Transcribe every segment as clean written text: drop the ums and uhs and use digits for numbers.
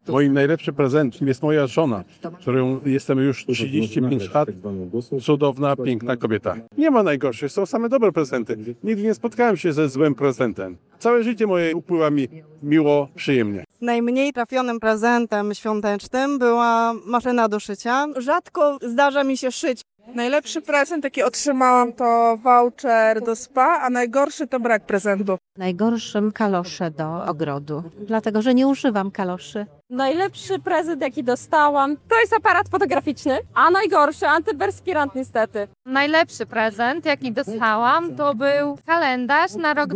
Moim najlepszym prezentem jest moja żona, którą jestem już 35 lat. Cudowna, piękna kobieta. Nie ma najgorszych, są same dobre prezenty. Nigdy nie spotkałem się ze złym prezentem. Całe życie moje upływa mi miło, przyjemnie. Najmniej trafionym prezentem świątecznym była maszyna do szycia. Rzadko zdarza mi się szyć. Najlepszy prezent, jaki otrzymałam, to voucher do spa, a najgorszy to brak prezentu. Najgorszym kalosze do ogrodu, dlatego że nie używam kaloszy. Najlepszy prezent, jaki dostałam, to jest aparat fotograficzny, a najgorszy antyperspirant niestety. Najlepszy prezent, jaki dostałam, to był kalendarz na rok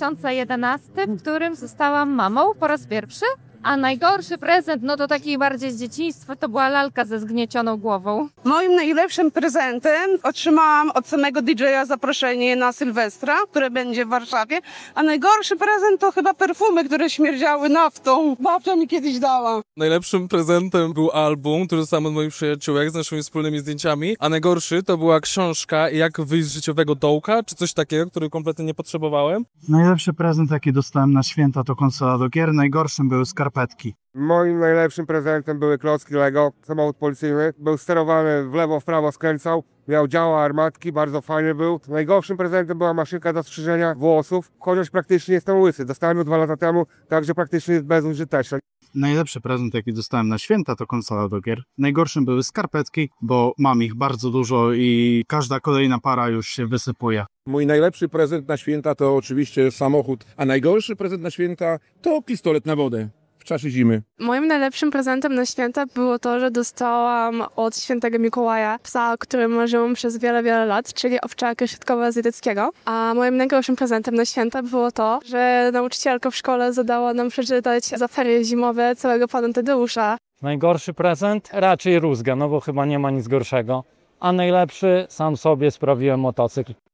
2011, w którym zostałam mamą po raz pierwszy. A najgorszy prezent, no to taki bardziej z dzieciństwa, to była lalka ze zgniecioną głową. Moim najlepszym prezentem otrzymałam od samego DJ-a zaproszenie na Sylwestra, które będzie w Warszawie, a najgorszy prezent to chyba perfumy, które śmierdziały naftą. Babcia mi kiedyś dała. Najlepszym prezentem był album, który dostałem od moich przyjaciółek z naszymi wspólnymi zdjęciami, a najgorszy to była książka Jak wyjść z życiowego dołka, czy coś takiego, który kompletnie nie potrzebowałem. Najlepszy prezent, jaki dostałem na święta, to konsola do gier. Najgorszym były skarpetki. Moim najlepszym prezentem były klocki Lego, samochód policyjny. Był sterowany w lewo, w prawo, skręcał. Miał działa armatki, bardzo fajny był. Najgorszym prezentem była maszynka do strzyżenia włosów, chociaż praktycznie jestem łysy. Dostałem ją 2 lata temu, także praktycznie jest bezużyteczny. Najlepszy prezent, jaki dostałem na święta, to konsola do gier. Najgorszym były skarpetki, bo mam ich bardzo dużo i każda kolejna para już się wysypuje. Mój najlepszy prezent na święta to oczywiście samochód, a najgorszy prezent na święta to pistolet na wodę w czasie zimy. Moim najlepszym prezentem na święta było to, że dostałam od świętego Mikołaja psa, którym marzyłam przez wiele, wiele lat, czyli owczarka środkowoazjatyckiego. A moim najgorszym prezentem na święta było to, że nauczycielka w szkole zadała nam przeczytać za ferie zimowe całego Pana Tadeusza. Najgorszy prezent? Raczej rózga, no bo chyba nie ma nic gorszego. A najlepszy? Sam sobie sprawiłem motocykl.